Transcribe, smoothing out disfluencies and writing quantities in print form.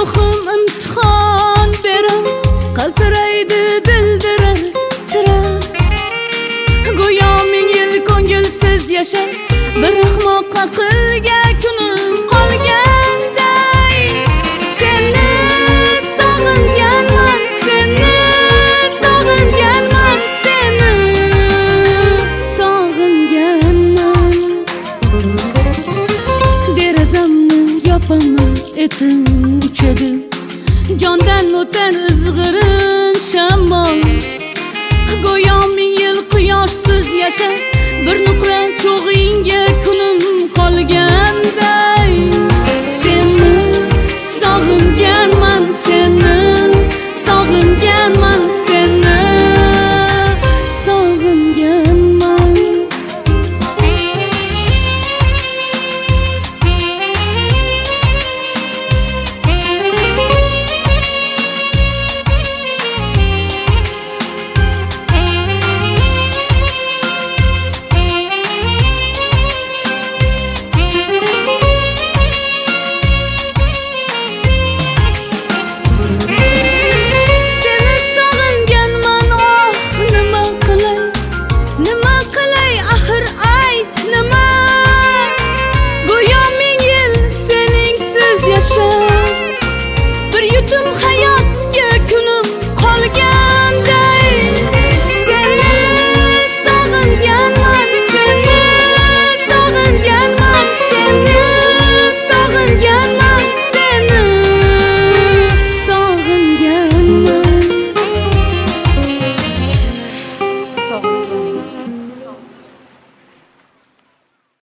muhim imtihon berar, qaltiraydi dildirar titrar. Go'yo ming yil ko'ngilsiz yashab, bir ahmoqqa qilga kunim qolganday. Seni sog'inganman, seni sog'inganman, seni sog'inganman. Derazamni yopaman, etim uchadi, jondan o'tar izg'irin shamol. Go'yo ming yil quyoshsiz yashab, bir nuqra cho'g'ingga kun